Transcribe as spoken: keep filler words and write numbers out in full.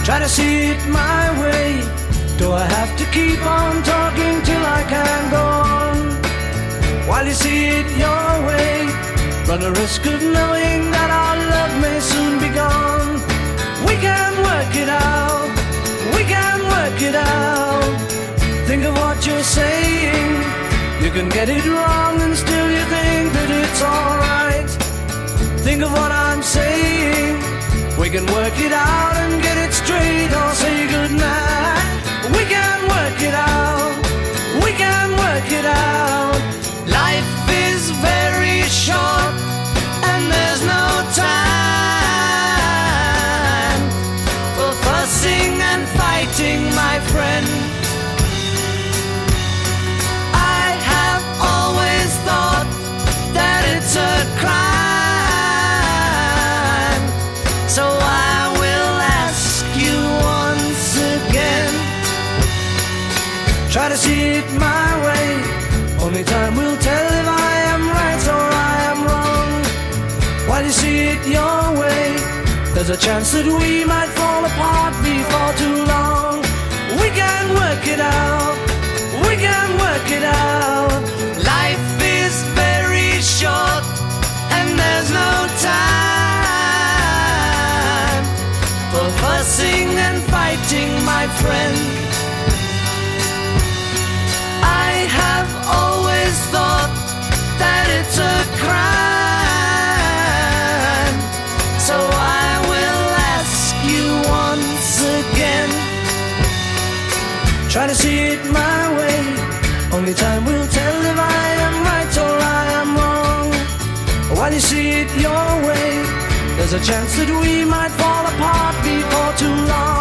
Try to see it my way. Do I have to keep on talking till I can go on? While you see it your way, run the risk of knowing that our love may soon be gone. We can work it out, we can work it out. Think of what you're saying. You can get it wrong and still you think that it's alright. Think of what I'm saying. We can work it out and get it straight or say goodnight. We can work it out, we can work it out. Life is very short and there's no time for fussing and fighting, my friend. I have always thought that it's a crime, so I will ask you once again. Try to see it my way. Only time will tell if I am right or I am wrong. While you see it your way, there's a chance that we might fall apart before too long. We can work it out, we can work it out. Life is very short and there's no time for fussing and fighting, my friend. I have always thought that it's a crime, so I will ask you once again. Try to see it my way. Only time will tell if I am right or I am wrong. While you see it your way, there's a chance that we might fall apart before too long.